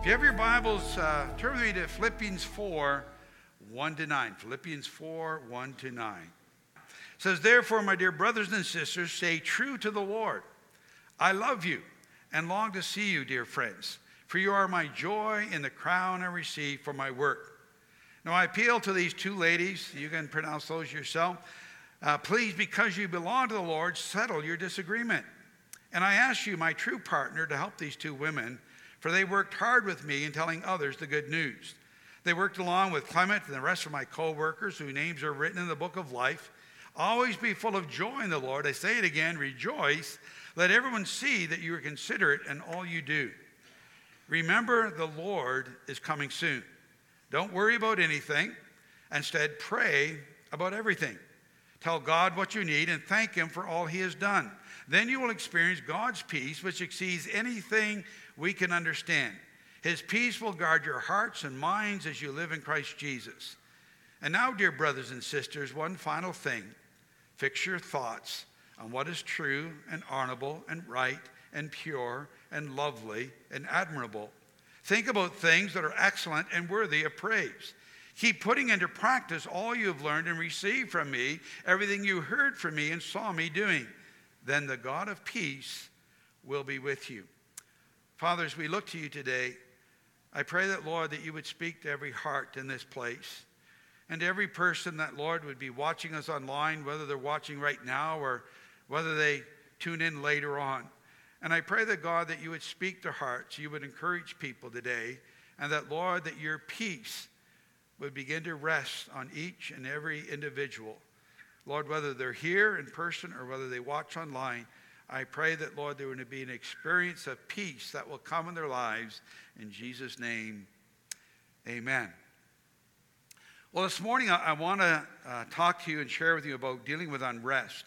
you have your Bibles, turn with me to Philippians 4, 1 to 9. Philippians 4, 1 to 9. It says, "Therefore, my dear brothers and sisters, stay true to the Lord. I love you and long to see you, dear friends, for you are my joy in the crown I receive for my work." Now, I appeal to these two ladies. You can pronounce those yourself. Please, because you belong to the Lord, settle your disagreement. And I ask you, my true partner, to help these two women, for they worked hard with me in telling others the good news. They worked along with Clement and the rest of my co-workers whose names are written in the book of life. Always be full of joy in the Lord. I say it again, rejoice. Let everyone see that you are considerate in all you do. Remember, the Lord is coming soon. Don't worry about anything. Instead, pray about everything. Tell God what you need and thank Him for all He has done. Then you will experience God's peace, which exceeds anything we can understand. His peace will guard your hearts and minds as you live in Christ Jesus. And now, dear brothers and sisters, one final thing. Fix your thoughts on what is true and honorable and right and pure and lovely and admirable. Think about things that are excellent and worthy of praise. Keep putting into practice all you have learned and received from me, everything you heard from me and saw me doing. Then the God of peace will be with you. Father, as we look to you today, I pray that, Lord, that you would speak to every heart in this place. And to every person that, Lord, would be watching us online, whether they're watching right now or whether they tune in later on. And I pray that, God, that you would speak to hearts, you would encourage people today, and that, Lord, that your peace would begin to rest on each and every individual. Lord, whether they're here in person or whether they watch online, I pray that, Lord, there would be an experience of peace that will come in their lives. In Jesus' name, amen. Well, this morning I want to talk to you and share with you about dealing with unrest.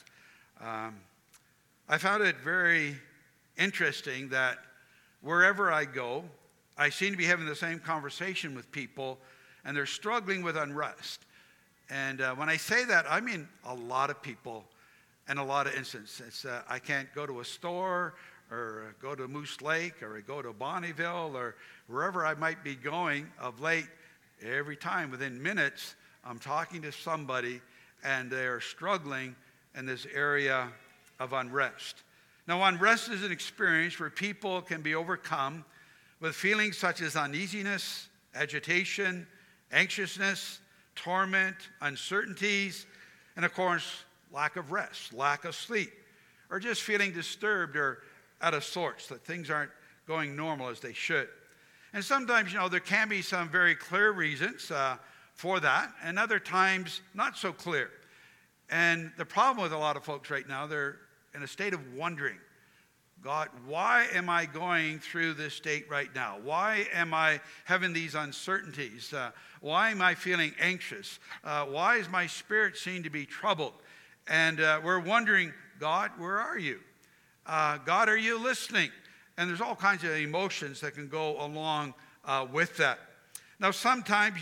I found it very interesting that wherever I go, I seem to be having the same conversation with people, and they're struggling with unrest. And when I say that, I mean a lot of people and a lot of instances. I can't go to a store or go to Moose Lake or go to Bonnieville or wherever I might be going of late. Every time, within minutes, I'm talking to somebody and they're struggling in this area of unrest. Now, unrest is an experience where people can be overcome with feelings such as uneasiness, agitation, anxiousness, torment, uncertainties, and of course, lack of rest, lack of sleep, or just feeling disturbed or out of sorts, that things aren't going normal as they should. And sometimes, there can be some very clear reasons for that, and other times not so clear. And the problem with a lot of folks right now, they're in a state of wondering, God, why am I going through this state right now? Why am I having these uncertainties? Why am I feeling anxious? Why is my spirit seem to be troubled? And we're wondering, God, where are you? God, are you listening? And there's all kinds of emotions that can go along with that. Now, sometimes,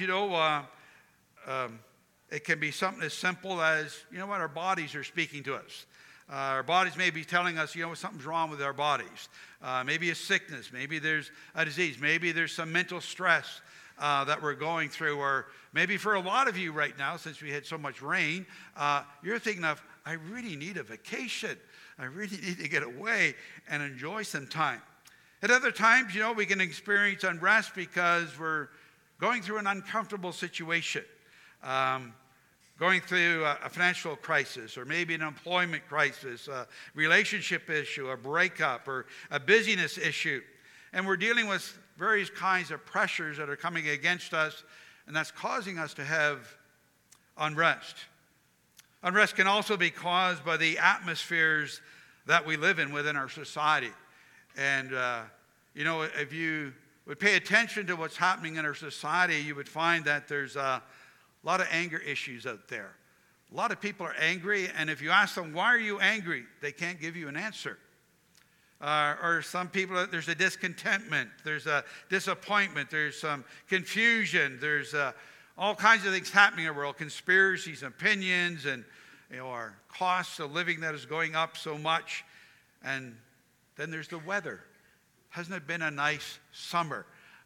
it can be something as simple as, our bodies are speaking to us. Our bodies may be telling us, something's wrong with our bodies. Maybe a sickness. Maybe there's a disease. Maybe there's some mental stress that we're going through. Or maybe for a lot of you right now, since we had so much rain, you're thinking of, I really need a vacation. I really need to get away and enjoy some time. At other times, we can experience unrest because we're going through an uncomfortable situation. Going through a financial crisis, or maybe an employment crisis, a relationship issue, a breakup, or a busyness issue. And we're dealing with various kinds of pressures that are coming against us, and that's causing us to have unrest. Unrest can also be caused by the atmospheres that we live in within our society. And, if you would pay attention to what's happening in our society, you would find that there's a lot of anger issues out there. A lot of people are angry, and if you ask them, why are you angry? They can't give you an answer. Or some people, there's a discontentment, there's a disappointment, there's some confusion, there's all kinds of things happening in the world, conspiracies, opinions, and our costs of living that is going up so much. And then there's the weather. Hasn't it been a nice summer?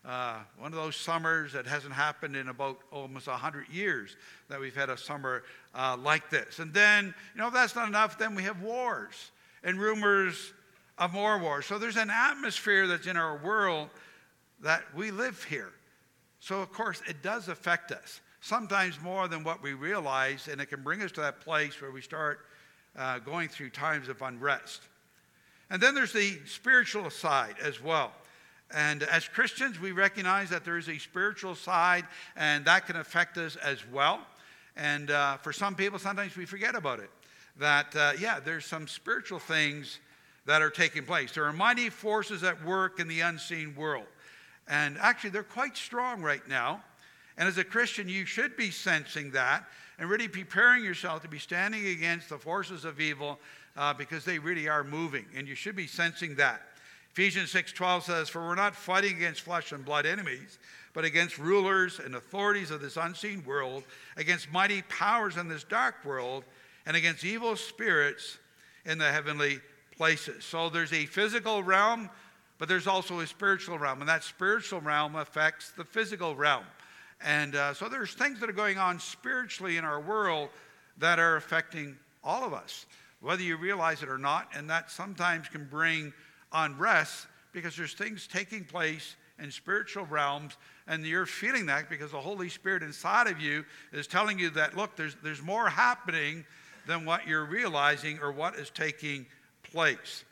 One of those summers that hasn't happened in about almost 100 years that we've had a summer like this. And then, if that's not enough, then we have wars and rumors of more wars. So there's an atmosphere that's in our world that we live here. So, of course, it does affect us, sometimes more than what we realize, and it can bring us to that place where we start going through times of unrest. And then there's the spiritual side as well. And as Christians, we recognize that there is a spiritual side, and that can affect us as well. And for some people, sometimes we forget about it. That, there's some spiritual things that are taking place. There are mighty forces at work in the unseen world. And actually, they're quite strong right now. And as a Christian, you should be sensing that and really preparing yourself to be standing against the forces of evil because they really are moving. And you should be sensing that. Ephesians 6:12 says, "For we're not fighting against flesh and blood enemies, but against rulers and authorities of this unseen world, against mighty powers in this dark world, and against evil spirits in the heavenly places." So there's a physical realm, but there's also a spiritual realm, and that spiritual realm affects the physical realm. And so there's things that are going on spiritually in our world that are affecting all of us, whether you realize it or not, and that sometimes can bring unrest because there's things taking place in spiritual realms, and you're feeling that because the Holy Spirit inside of you is telling you that, look, there's more happening than what you're realizing or what is taking place.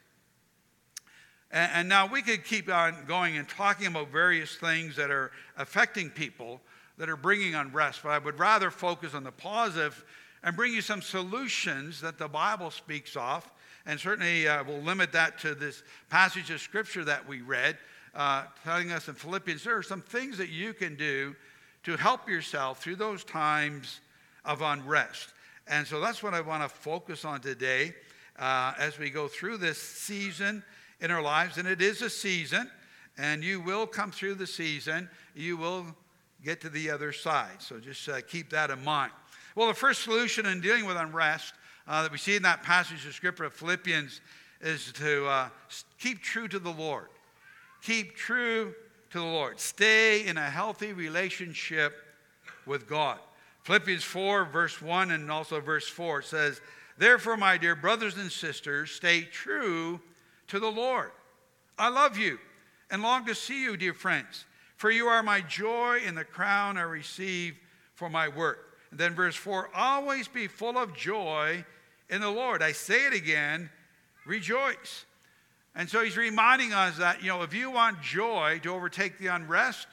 And now we could keep on going and talking about various things that are affecting people, that are bringing unrest, but I would rather focus on the positive and bring you some solutions that the Bible speaks of. And certainly we'll limit that to this passage of Scripture that we read, telling us in Philippians, there are some things that you can do to help yourself through those times of unrest. And so that's what I want to focus on today as we go through this season in our lives. And it is a season, and you will come through the season. You will get to the other side. So just keep that in mind. Well, the first solution in dealing with unrest that we see in that passage of Scripture of Philippians is to keep true to the Lord. Keep true to the Lord. Stay in a healthy relationship with God. Philippians 4, verse 1 and also verse 4 says, "Therefore, my dear brothers and sisters, stay true to the Lord. I love you and long to see you, dear friends, for you are my joy and the crown I receive for my work." And then verse 4, "Always be full of joy in the Lord. I say it again, rejoice." And so he's reminding us that, if you want joy to overtake the unrest,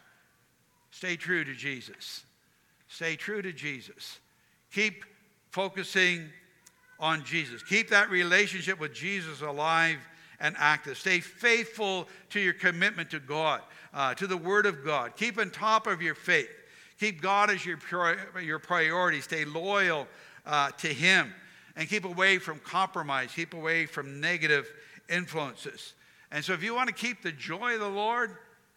stay true to Jesus. Stay true to Jesus. Keep focusing on Jesus. Keep that relationship with Jesus alive and active. Stay faithful to your commitment to God, to the Word of God. Keep on top of your faith. Keep God as your priority. Stay loyal to Him. And keep away from compromise. Keep away from negative influences. And so if you want to keep the joy of the Lord,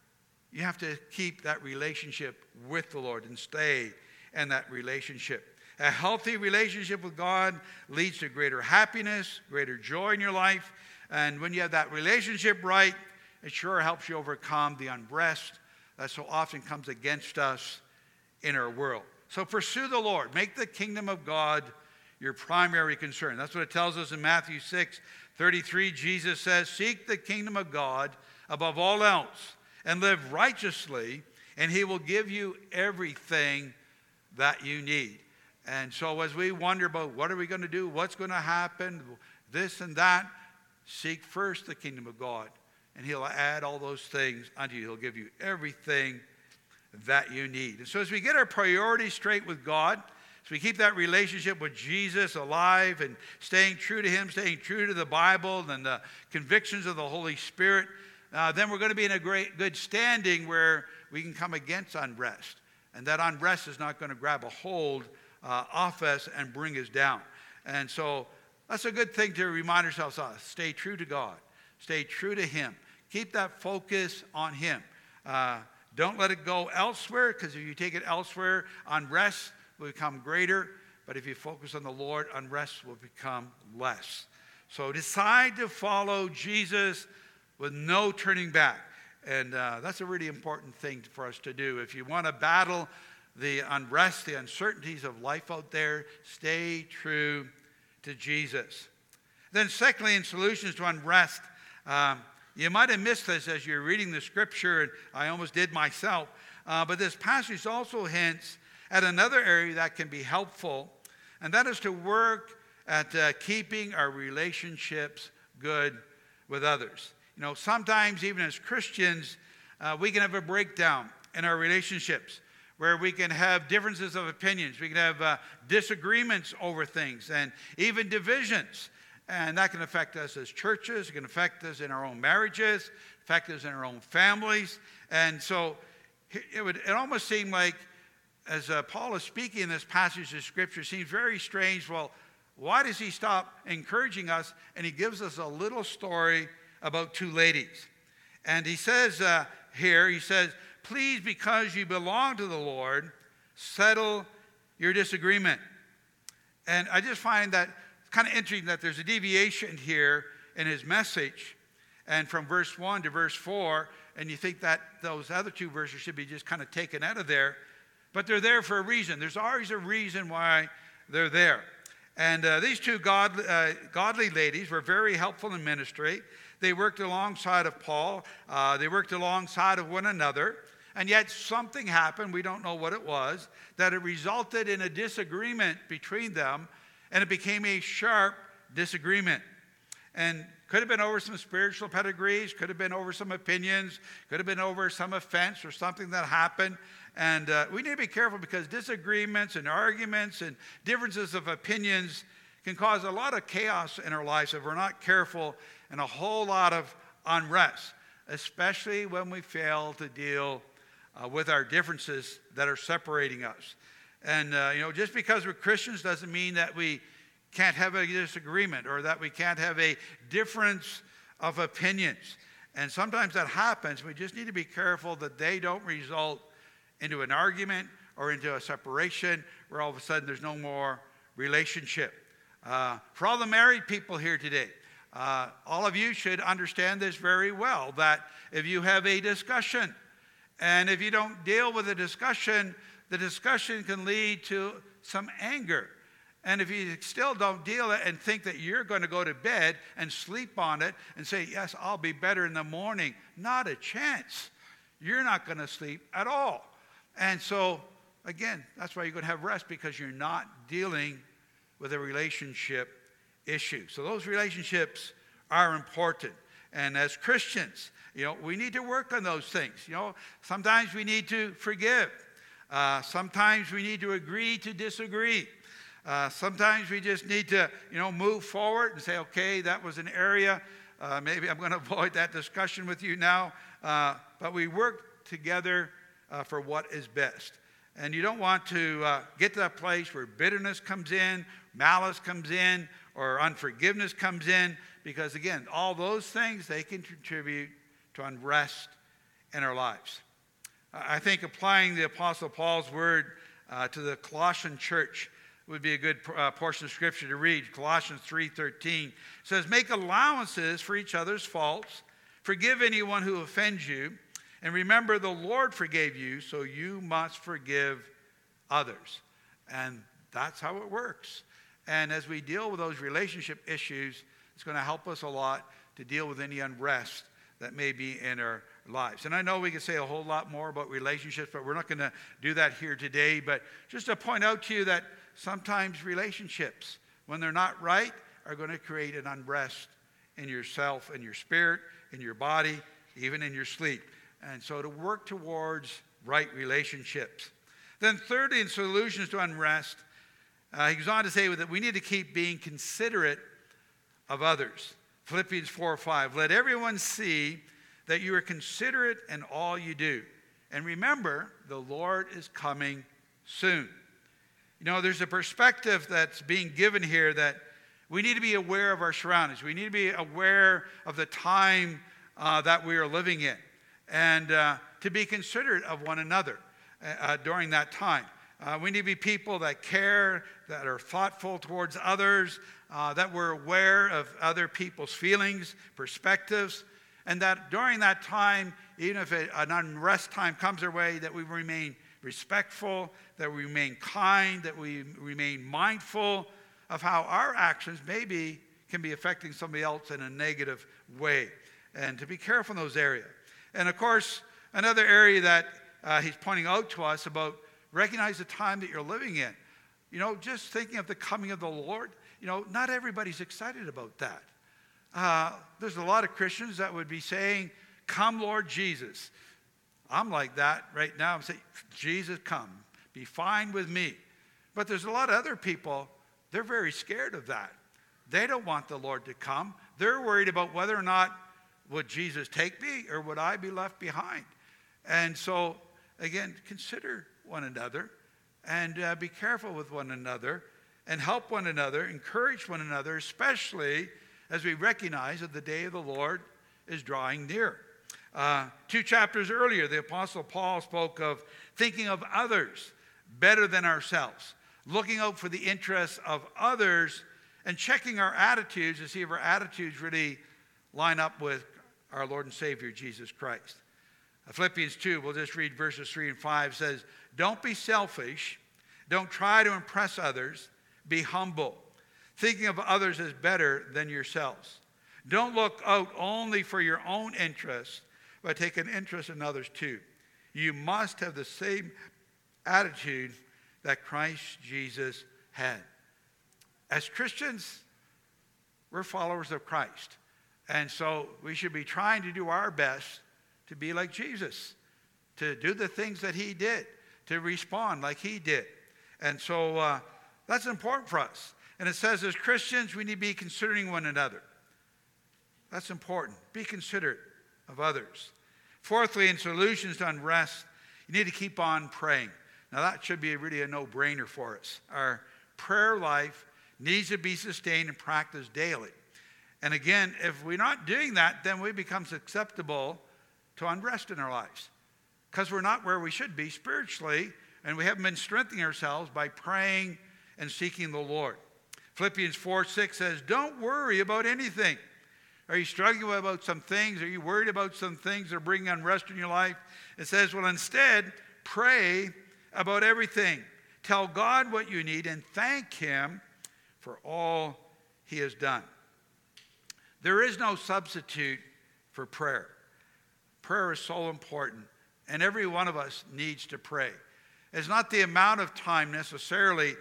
you have to keep that relationship with the Lord and stay in that relationship. A healthy relationship with God leads to greater happiness, greater joy in your life. And when you have that relationship right, it sure helps you overcome the unrest that so often comes against us in our world. So pursue the Lord. Make the kingdom of God your primary concern. That's what it tells us in Matthew 6:33. Jesus says, "Seek the kingdom of God above all else and live righteously, and He will give you everything that you need." And so as we wonder about what are we going to do, what's going to happen, this and that, seek first the kingdom of God, and He'll add all those things unto you. He'll give you everything that you need. And so as we get our priorities straight with God, as we keep that relationship with Jesus alive and staying true to Him, staying true to the Bible and the convictions of the Holy Spirit, then we're going to be in a good standing where we can come against unrest. And that unrest is not going to grab a hold off us and bring us down. And so that's a good thing to remind ourselves of. Stay true to God. Stay true to Him. Keep that focus on Him. Don't let it go elsewhere, because if you take it elsewhere, unrest will become greater. But if you focus on the Lord, unrest will become less. So decide to follow Jesus with no turning back. And that's a really important thing for us to do. If you want to battle the unrest, the uncertainties of life out there, stay true to Jesus. Then secondly, in solutions to unrest, you might have missed this as you're reading the scripture, and I almost did myself, but this passage also hints at another area that can be helpful, and that is to work at keeping our relationships good with others. You know, sometimes even as Christians, we can have a breakdown in our relationships where we can have differences of opinions. We can have disagreements over things and even divisions. And that can affect us as churches. It can affect us in our own marriages, affect us in our own families. And so it almost seem like, as Paul is speaking in this passage of Scripture, seems very strange. Well, why does he stop encouraging us? And he gives us a little story about two ladies. And he says he says, please, because you belong to the Lord, settle your disagreement. And I just find that kind of interesting that there's a deviation here in his message, and from verse 1 to verse 4, and you think that those other two verses should be just kind of taken out of there, but they're there for a reason. There's always a reason why they're there. And these two godly ladies were very helpful in ministry. They worked alongside of Paul. They worked alongside of one another. And yet something happened, we don't know what it was, that it resulted in a disagreement between them, and it became a sharp disagreement. And could have been over some spiritual pedigrees, could have been over some opinions, could have been over some offense or something that happened. And we need to be careful, because disagreements and arguments and differences of opinions can cause a lot of chaos in our lives if we're not careful, and a whole lot of unrest, especially when we fail to deal with our differences that are separating us. And, just because we're Christians doesn't mean that we can't have a disagreement or that we can't have a difference of opinions. And sometimes that happens. We just need to be careful that they don't result into an argument or into a separation where all of a sudden there's no more relationship. For all the married people here today, all of you should understand this very well, that if you have a discussion, and if you don't deal with the discussion can lead to some anger. And if you still don't deal it and think that you're going to go to bed and sleep on it and say, yes, I'll be better in the morning, not a chance. You're not going to sleep at all. And so, again, that's why you're going to have rest, because you're not dealing with a relationship issue. So those relationships are important. And as Christians, we need to work on those things. Sometimes we need to forgive. Sometimes we need to agree to disagree. Sometimes we just need to, move forward and say, okay, that was an area. Maybe I'm going to avoid that discussion with you now. But we work together for what is best. And you don't want to get to that place where bitterness comes in, malice comes in, or unforgiveness comes in. Because, again, all those things, they can contribute to unrest in our lives. I think applying the Apostle Paul's word to the Colossian church would be a good portion of Scripture to read. Colossians 3:13 says, make allowances for each other's faults, forgive anyone who offends you, and remember the Lord forgave you, so you must forgive others. And that's how it works. And as we deal with those relationship issues, it's going to help us a lot to deal with any unrest that may be in our lives. And I know we could say a whole lot more about relationships, but we're not going to do that here today. But just to point out to you that sometimes relationships, when they're not right, are going to create an unrest in yourself, in your spirit, in your body, even in your sleep. And so to work towards right relationships. Then thirdly, in solutions to unrest, he goes on to say that we need to keep being considerate of others. Philippians 4:5, let everyone see that you are considerate in all you do. And remember, the Lord is coming soon. There's a perspective that's being given here that we need to be aware of our surroundings. We need to be aware of the time that we are living in, and to be considerate of one another during that time. We need to be people that care, that are thoughtful towards others, that we're aware of other people's feelings, perspectives, and that during that time, even if an unrest time comes our way, that we remain respectful, that we remain kind, that we remain mindful of how our actions maybe can be affecting somebody else in a negative way, and to be careful in those areas. And of course, another area that he's pointing out to us about, recognize the time that you're living in. You know, just thinking of the coming of the Lord, you know, not everybody's excited about that. There's a lot of Christians that would be saying, "Come, Lord Jesus." I'm like that right now. I'm saying, "Jesus, come. Be fine with me." But there's a lot of other people, they're very scared of that. They don't want the Lord to come. They're worried about whether or not would Jesus take me or would I be left behind. And so, again, consider one another and be careful with one another and help one another, encourage one another, especially as we recognize that the day of the Lord is drawing near. 2 chapters earlier, the Apostle Paul spoke of thinking of others better than ourselves, looking out for the interests of others, and checking our attitudes to see if our attitudes really line up with our Lord and Savior, Jesus Christ. Philippians 2, we'll just read verses 3 and 5, says, "Don't be selfish. Don't try to impress others. Be humble, thinking of others as better than yourselves. Don't look out only for your own interests, but take an interest in others too. You must have the same attitude that Christ Jesus had." As Christians, we're followers of Christ. And so we should be trying to do our best to be like Jesus, to do the things that he did, to respond like he did. And so that's important for us. And it says as Christians, we need to be considering one another. That's important. Be considerate of others. Fourthly, in solutions to unrest, you need to keep on praying. Now that should be really a no-brainer for us. Our prayer life needs to be sustained and practiced daily. And again, if we're not doing that, then we become susceptible to unrest in our lives, because we're not where we should be spiritually, and we haven't been strengthening ourselves by praying and seeking the Lord. Philippians 4:6 says, "Don't worry about anything." Are you struggling about some things? Are you worried about some things that are bringing unrest in your life? It says, well, instead, pray about everything. Tell God what you need and thank him for all he has done. There is no substitute for prayer. Prayer is so important, and every one of us needs to pray. It's not the amount of time necessarily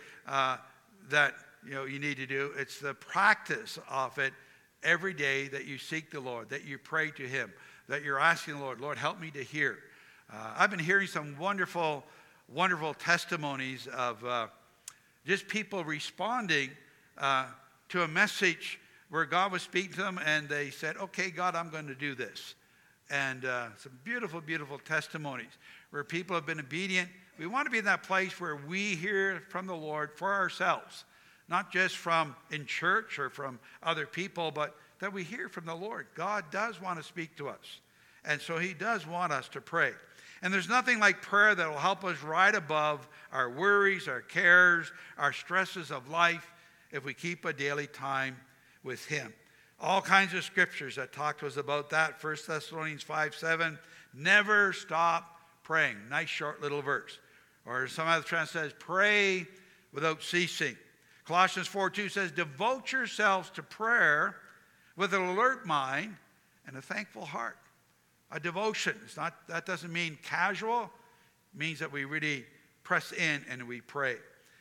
that you need to do. It's the practice of it every day, that you seek the Lord, that you pray to him, that you're asking the Lord, Lord, help me to hear. I've been hearing some wonderful, wonderful testimonies of just people responding to a message where God was speaking to them, and they said, okay, God, I'm going to do this. And some beautiful, beautiful testimonies where people have been obedient. We want to be in that place where we hear from the Lord for ourselves, not just from in church or from other people, but that we hear from the Lord. God does want to speak to us. And so he does want us to pray. And there's nothing like prayer that will help us rise above our worries, our cares, our stresses of life if we keep a daily time with him. All kinds of scriptures that talk to us about that. 1 Thessalonians 5:7, never stop praying. Nice short little verse. Or some other translation says, pray without ceasing. Colossians 4:2 says, devote yourselves to prayer with an alert mind and a thankful heart. A devotion. That doesn't mean casual. It means that we really press in and we pray.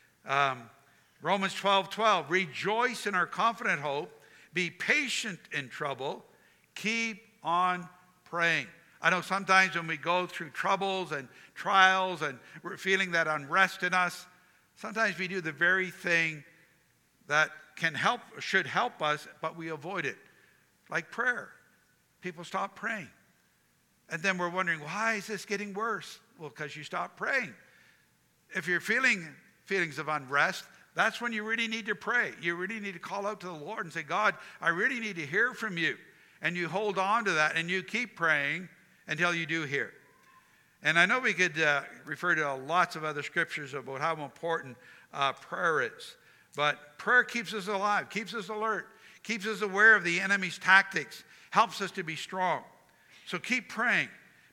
Romans 12:12, rejoice in our confident hope. Be patient in trouble. Keep on praying. I know sometimes when we go through troubles and trials and we're feeling that unrest in us, sometimes we do the very thing that can help, should help us, but we avoid it. Like prayer. People stop praying. And then we're wondering, why is this getting worse? Well, because you stopped praying. If you're feeling feelings of unrest, that's when you really need to pray. You really need to call out to the Lord and say, God, I really need to hear from you. And you hold on to that and you keep praying until you do hear. And I know we could refer to lots of other scriptures about how important prayer is. But prayer keeps us alive, keeps us alert, keeps us aware of the enemy's tactics, helps us to be strong. So keep praying.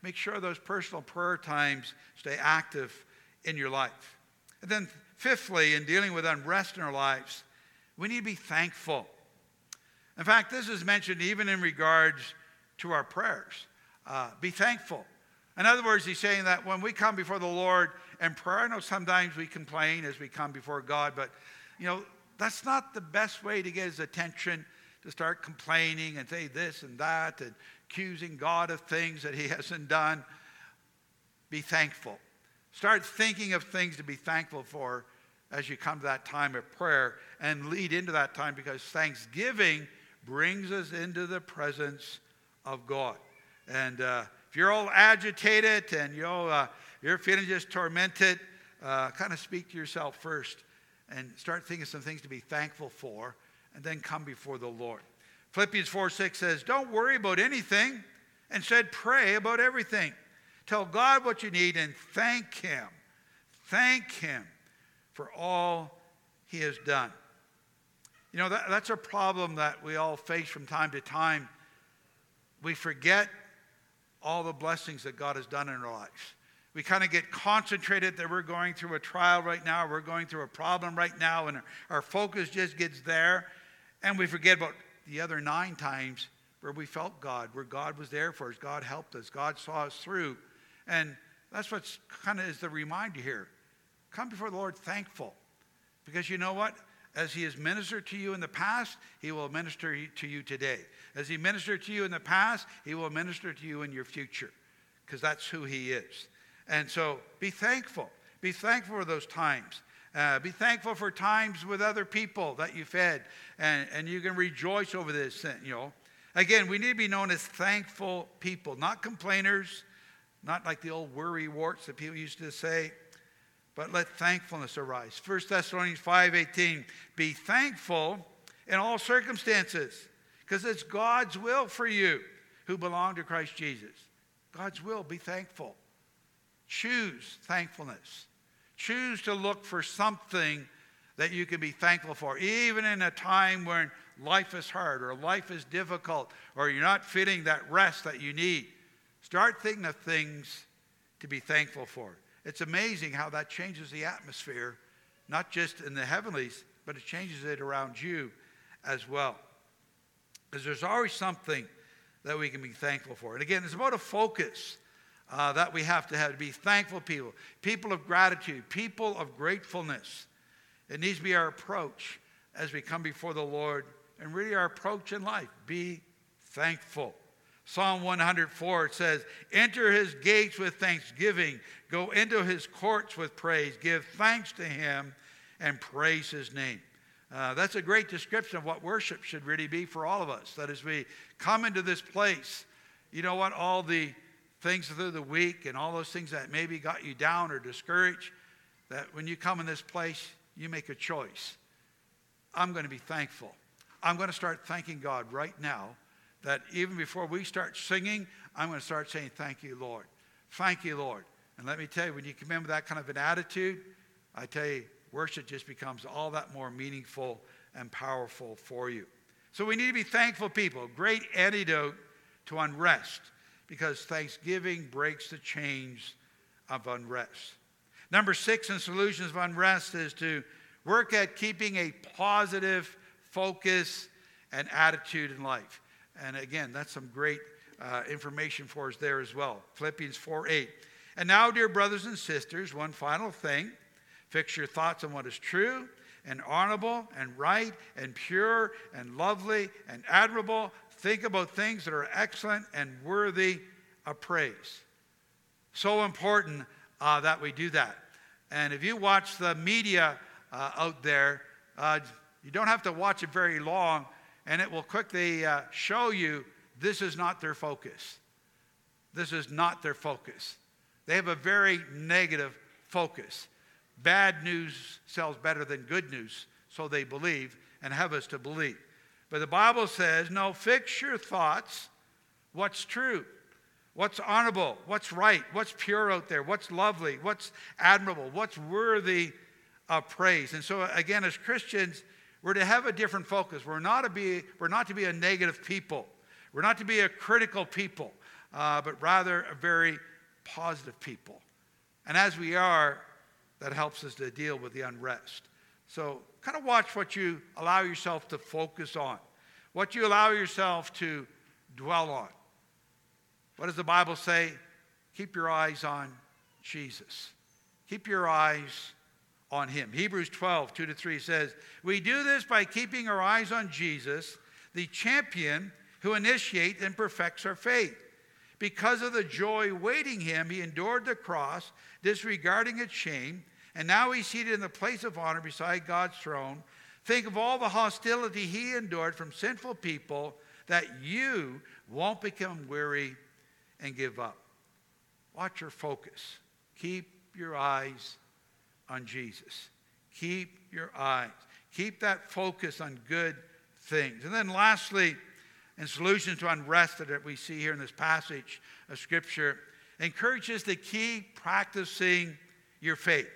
make sure those personal prayer times stay active in your life. And then fifthly, in dealing with unrest in our lives, we need to be thankful. In fact, this is mentioned even in regards to our prayers. Be thankful. In other words, he's saying that when we come before the Lord in prayer, I know sometimes we complain as we come before God, but that's not the best way to get his attention, to start complaining and say this and that and accusing God of things that he hasn't done. Be thankful. Start thinking of things to be thankful for as you come to that time of prayer and lead into that time, because thanksgiving brings us into the presence of God. And if you're all agitated and you're feeling just tormented, kind of speak to yourself first and start thinking of some things to be thankful for, and then come before the Lord. Philippians 4:6 says, don't worry about anything. Instead, pray about everything. Tell God what you need and thank him. Thank him for all he has done. That's a problem that we all face from time to time. We forget all the blessings that God has done in our lives. We kind of get concentrated that we're going through a trial right now, we're going through a problem right now, and our focus just gets there. And we forget about the other 9 times where we felt God, where God was there for us, God helped us, God saw us through. And that's what's kind of is the reminder here. Come before the Lord thankful. Because you know what? As he has ministered to you in the past, he will minister to you today. As he ministered to you in the past, he will minister to you in your future. Because that's who he is. And so be thankful. Be thankful for those times. Be thankful for times with other people that you fed. And you can rejoice over this. Again, we need to be known as thankful people. Not complainers. Not like the old worry warts that people used to say. But let thankfulness arise. 1 Thessalonians 5:18. Be thankful in all circumstances. Because it's God's will for you who belong to Christ Jesus. God's will. Be thankful. Choose thankfulness. Choose to look for something that you can be thankful for. Even in a time when life is hard or life is difficult or you're not feeling that rest that you need. Start thinking of things to be thankful for. It's amazing how that changes the atmosphere, not just in the heavenlies, but it changes it around you as well. Because there's always something that we can be thankful for. And again, it's about a focus that we have to be thankful people. People of gratitude, people of gratefulness. It needs to be our approach as we come before the Lord, and really our approach in life. Be thankful. Psalm 104, it says, enter his gates with thanksgiving. Go into his courts with praise. Give thanks to him and praise his name. That's a great description of what worship should really be for all of us. That as we come into this place, you know what? All the things through the week and all those things that maybe got you down or discouraged, that when you come in this place, you make a choice. I'm going to be thankful. I'm going to start thanking God right now that even before we start singing, I'm going to start saying, thank you, Lord. Thank you, Lord. And let me tell you, when you come in with that kind of an attitude, I tell you, worship just becomes all that more meaningful and powerful for you. So we need to be thankful people. Great antidote to unrest, because thanksgiving breaks the chains of unrest. Number 6 in solutions of unrest is to work at keeping a positive focus and attitude in life. And again, that's some great information for us there as well. Philippians 4:8. And now, dear brothers and sisters, one final thing. Fix your thoughts on what is true and honorable and right and pure and lovely and admirable. Think about things that are excellent and worthy of praise. So important that we do that. And if you watch the media out there, you don't have to watch it very long, and it will quickly show you this is not their focus. This is not their focus. They have a very negative focus. Bad news sells better than good news, so they believe and have us to believe. But the Bible says, no, fix your thoughts. What's true? What's honorable? What's right? What's pure out there? What's lovely? What's admirable? What's worthy of praise? And so again, as Christians, we're to have a different focus. We're not to be a negative people. We're not to be a critical people. but rather a very positive people. And as we are, that helps us to deal with the unrest. So kind of watch what you allow yourself to focus on, what you allow yourself to dwell on. What does the Bible say? Keep your eyes on Jesus. Keep your eyes on him. Hebrews 12, 2-3 says, we do this by keeping our eyes on Jesus, the champion who initiates and perfects our faith. Because of the joy waiting him, he endured the cross, disregarding its shame, and now he's seated in the place of honor beside God's throne. Think of all the hostility he endured from sinful people, that you won't become weary and give up. Watch your focus. Keep your eyes on Jesus. Keep your eyes. Keep that focus on good things. And then lastly, in solutions to unrest that we see here in this passage of Scripture, encourages to keep practicing your faith.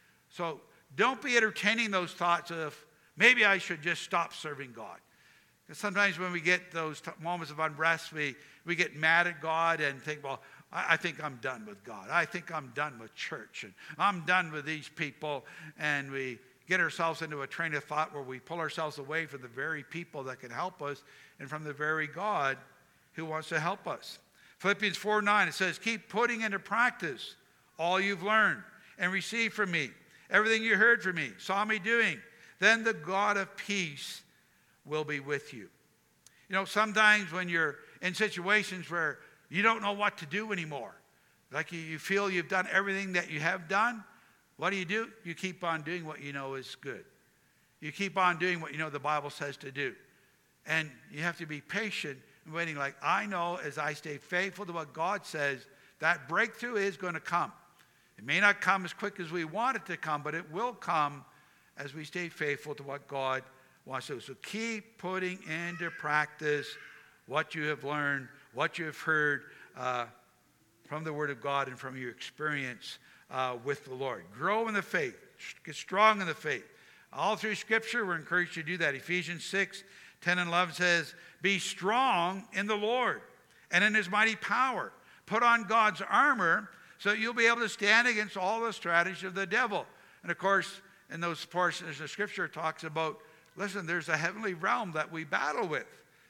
So don't be entertaining those thoughts of, maybe I should just stop serving God. Because sometimes when we get those moments of unrest, we get mad at God and think, well, I think I'm done with God. I think I'm done with church. And I'm done with these people. And we get ourselves into a train of thought where we pull ourselves away from the very people that can help us and from the very God who wants to help us. Philippians 4:9, it says, keep putting into practice all you've learned and received from me, everything you heard from me, saw me doing. Then the God of peace will be with you. You know, sometimes when you're in situations where you don't know what to do anymore, like you feel you've done everything that you have done, what do? You keep on doing what you know is good. You keep on doing what you know the Bible says to do. And you have to be patient and waiting, like, I know as I stay faithful to what God says, that breakthrough is going to come. It may not come as quick as we want it to come, but it will come as we stay faithful to what God wants to do. So keep putting into practice what you have learned, what you have heard from the Word of God and from your experience with the Lord. Grow in the faith. Get strong in the faith. All through Scripture, we're encouraged to do that. Ephesians 6:10 and 11 says, be strong in the Lord and in his mighty power. Put on God's armor so that you'll be able to stand against all the strategies of the devil. And of course, in those portions of Scripture, it talks about, listen, there's a heavenly realm that we battle with.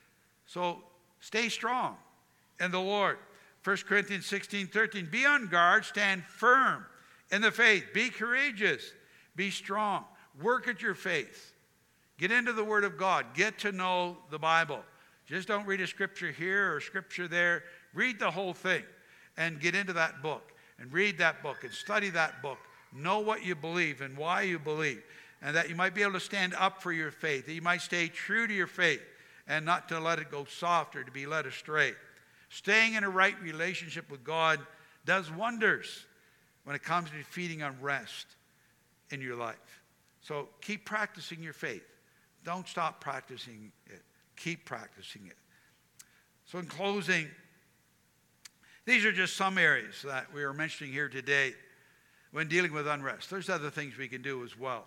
So stay strong in the Lord. 1 Corinthians 16:13, be on guard, stand firm in the faith. Be courageous, be strong. Work at your faith. Get into the Word of God. Get to know the Bible. Just don't read a scripture here or scripture there. Read the whole thing and get into that book and read that book and study that book. Know what you believe and why you believe, and that you might be able to stand up for your faith, that you might stay true to your faith and not to let it go soft or to be led astray. Staying in a right relationship with God does wonders when it comes to defeating unrest in your life. So keep practicing your faith. Don't stop practicing it. Keep practicing it. So in closing, these are just some areas that we are mentioning here today when dealing with unrest. There's other things we can do as well.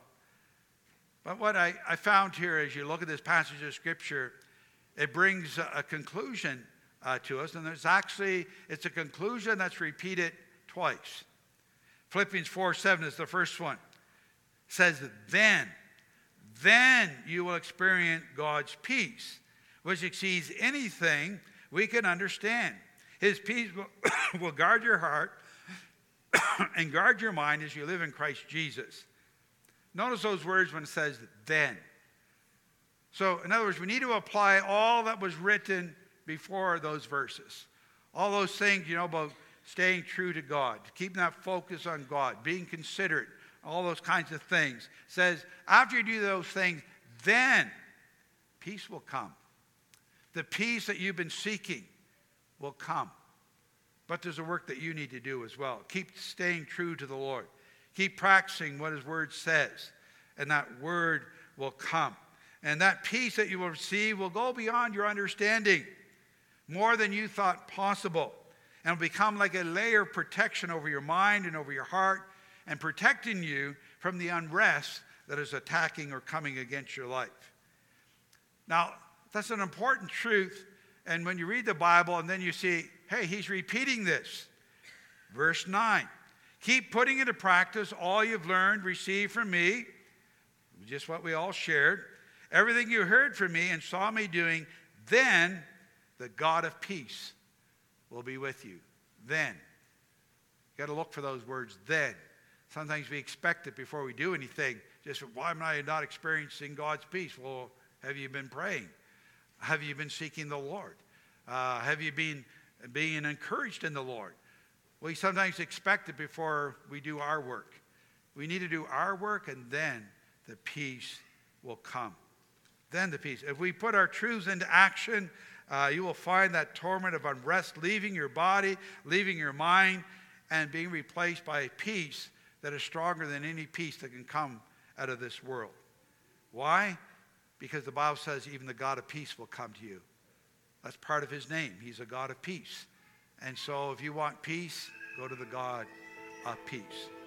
But what I found here as you look at this passage of Scripture, it brings a conclusion to us. And it's a conclusion that's repeated twice. Philippians 4:7 is the first one. It says, then you will experience God's peace, which exceeds anything we can understand. His peace will guard your heart and guard your mind as you live in Christ Jesus. Notice those words when it says then. So, in other words, we need to apply all that was written before those verses. All those things, about staying true to God, keeping that focus on God, being considerate, all those kinds of things. It says, after you do those things, then peace will come. The peace that you've been seeking will come. But there's a work that you need to do as well. Keep staying true to the Lord. Keep practicing what his word says, and that word will come. And that peace that you will receive will go beyond your understanding, more than you thought possible, and will become like a layer of protection over your mind and over your heart, and protecting you from the unrest that is attacking or coming against your life. Now, that's an important truth. And when you read the Bible and then you see, he's repeating this. Verse 9. Keep putting into practice all you've learned, received from me, just what we all shared, everything you heard from me and saw me doing, then the God of peace will be with you. Then. You got to look for those words, then. Sometimes we expect it before we do anything. Just, why am I not experiencing God's peace? Well, have you been praying? Have you been seeking the Lord? Have you been being encouraged in the Lord? We sometimes expect it before we do our work. We need to do our work, and then the peace will come. Then the peace. If we put our truths into action, you will find that torment of unrest leaving your body, leaving your mind, and being replaced by a peace that is stronger than any peace that can come out of this world. Why? Because the Bible says even the God of peace will come to you. That's part of his name. He's a God of peace. And so if you want peace, go to the God of peace.